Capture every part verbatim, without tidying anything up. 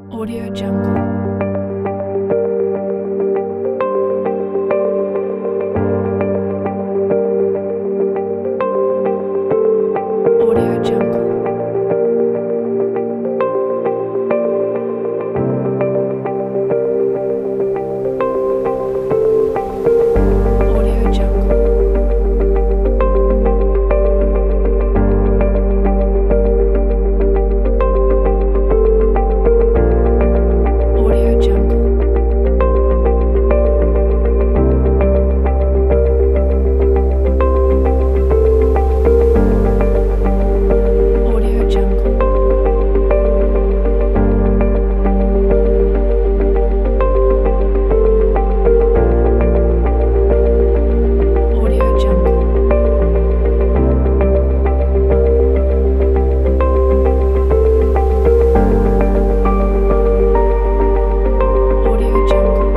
Audio Jungle. Audio Jungle. Audio Jungle. Audio Jungle. Audio Jungle. Audio Jungle. Audio Jungle.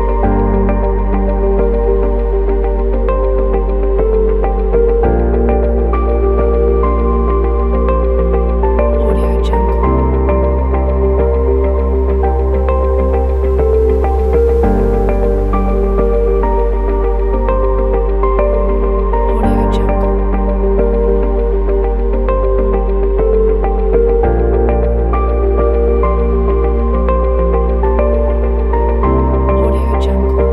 Audio Jungle. Audio Jungle. Audio Jungle.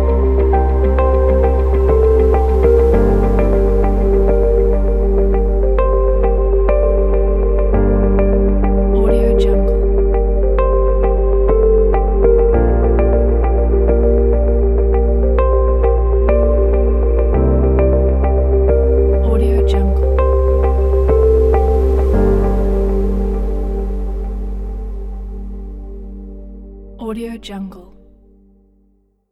Audio Jungle. Audio Jungle. Audio Jungle.